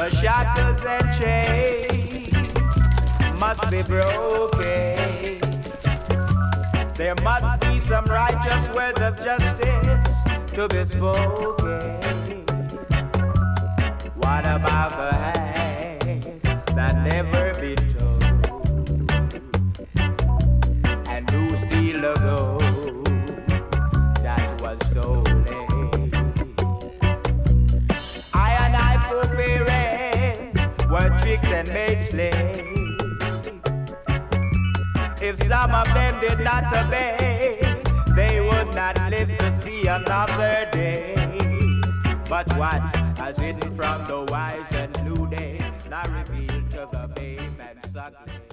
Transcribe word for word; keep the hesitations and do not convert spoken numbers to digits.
The shackles and chains must be broken. There must be some righteous words of justice to be spoken. What about the hand that never been told? And who steal the gold that was stolen? I and I poor parents were tricked and made slaves. If some of them did not obey, they would not live to see another day. But what has hidden from the wise and new day, now revealed to the babe and suckling.